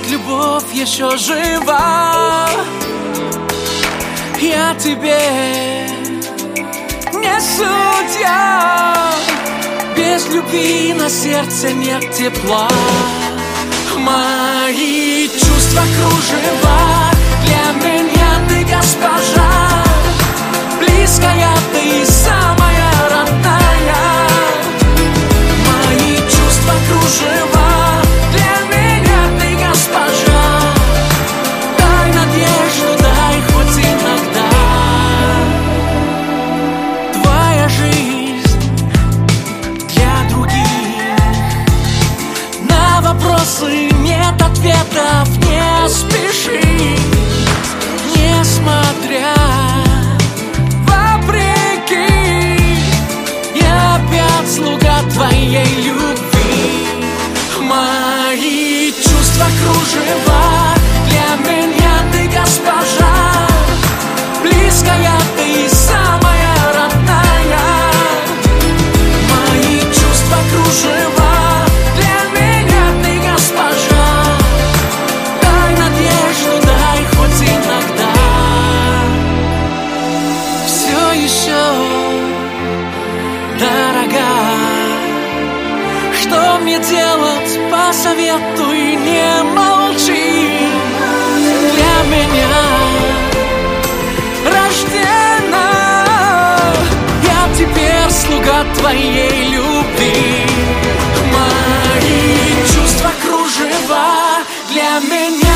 любовь еще жива. Я тебе не судья. Без любви на сердце нет тепла. Мои чувства кружева, для меня ты госпожа, близкая ты, самая родная. Мои чувства кружева, для меня ты госпожа, дай надежду, дай хоть иногда. Твоя жизнь для других, на вопросы нет ответов, не спеши, несмотря, вопреки, я опять слуга твоей любви. Мои чувства кружева, для меня ты госпожа, близкая ты, самая родная. Мои чувства кружева, для меня ты госпожа, дай надежду, дай хоть иногда. Все еще дорога, что мне делать, посоветуй, не молчи. Для меня рождена, я теперь слуга твоей любви. Мои чувства кружева, для меня